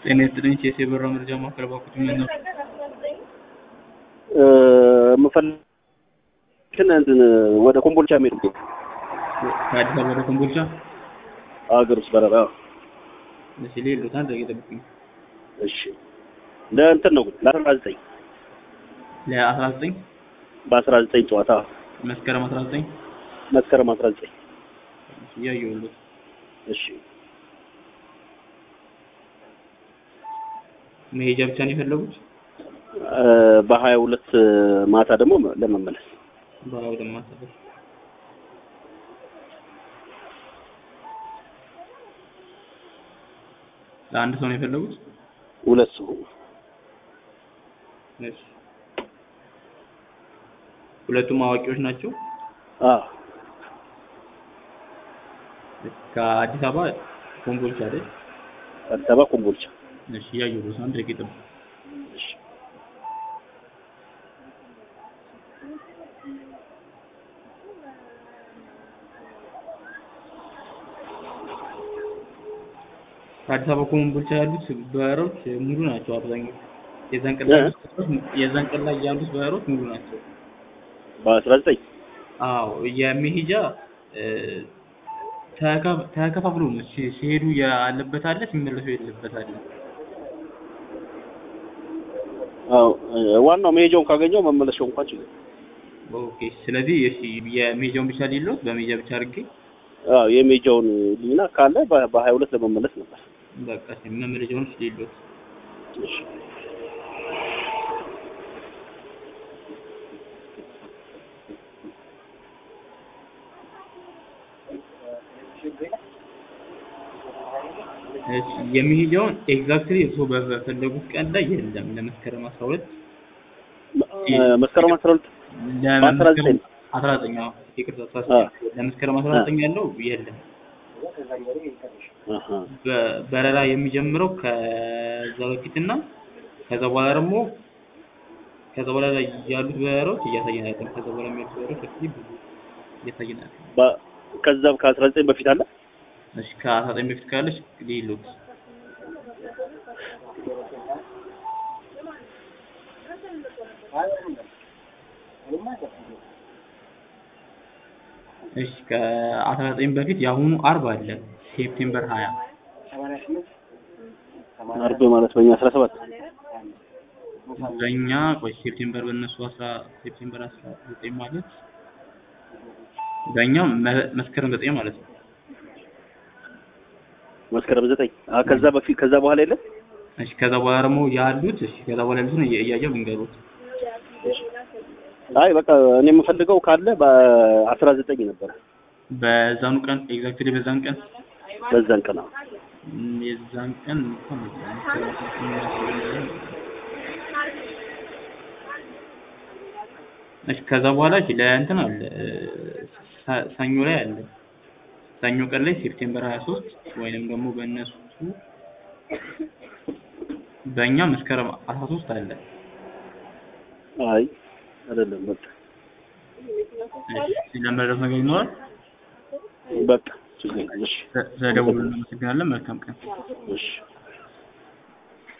ጤና ይስጥልኝ ቼስ የበራ መረጃ ማዕከል ባኩት ምን ነው መፈልከን እንትን ወደ ኮምቦልቻ ሜድ ከአዲስ አበባ ወደ ኮምቦልቻ አገር ውስጥ በረራ እሺ ሌሎት አንድ ደቂቃ ጠብቁኝ እሺ ለእንትን ነው ለ19 ለ19 በ19 ጨዋታ መስከረም 19 መስከረም 19 ያየሁት እሺ መሄጃ ብቻ ነው የፈለጉት በ22 ማታ ደግሞ ለመመለስ በ22 ማታ ለአንድ ሰው ነው የፈለጉት ሁለት ሰው እሺ ሁለቱም አዋቂዎች ናቸው ከአዲስ አበባ ኮምቦልቻ አይደል አዲስ አበባ ኮምቦልቻ እሺ ያየሁት አንድ ደቂቃ እሺ አዲስ አበባ ኮምቦልቻ ያሉት በሮች ሙሉ ናቸው አብዛኛው የዛን ቀን ላይ ያሉት በሮች ሙሉ ናቸው በ19 አዎ የመሄጃ ተከፋፍሎ ነው ሲሄዱ ያለበት አለ ሲመለሱ ያለበት አለ አዎ ዋናው መሄጃውን ካገኘው መመለሻው እንኳን ችግር ኦኬ ስለዚህ እሺ የመሄጃውን ብቻ ሊሎት በመሄጃ ብቻ አድርጌ አዎ የመሄጃውን ሊና ካለ በ22 ለመመለስ ነበር በቃ መመለሻውን ሊሎት እሺ የሚሄደውን ኤግዛክትሊ እሱ በፈለጉት ቀን ላይ የለም ለመስከረም 12 መስከረም 12 ለመስከረም 19 ነው ይቅርታ ለመስከረም 19 ያለው የለም በረራ የሚጀምረው ከዛ በፊትና ከዛ በኋላ ደግሞ ከዛ በኋላ ያሉት በረራዎች እያሳየናል ከዛ በኋላ የሚያሉት በረራዎች እዚህ ብዙ እያሳየናል ከዛ ከ19 በፊት አለ እሺ ከ19 በፊት ካለሽ ሊሉት እሺ ከ19 በፊት ያሁኑ አርብ አለ ሴፕቴምበር 20 አርብ ማለት በእኛ 17 በእኛ ቆይ ሴፕቴምበር በእነሱ 10 ሴፕቴምበር 19 ማለት በእኛ መስከረም 9 ማለት ነው መስከረም 9 ከዛ በፊት ከዛ በኋላ የለም እሺ ከዛ በኋላ ደግሞ ያሉት እሺ ከዛ በኋላ ያሉት እያየው ልንገሩት አይ በቃ እኔ የምፈልገው ካለ በ19 ነበር በዛኑ ቀን ኤግዛክትሊ በዛን ቀን ነው የዛን ቀን እሺ ከዛ በኋላ እሺ ለእንትን አለ ሰኞ ላይ አለ ሰኞ ቀን ላይ ሴፕቴምበር 23 ወይንም ደግሞ በእነሱ በእኛ መስከረም 13 አለ አይ አይደለም በቃ እሺ ለመረጃ ነገር ይኖራል በቃ ችግር የለም እሺ ስለደውሉ እናመሰግናለን መልካም ቀን እሺ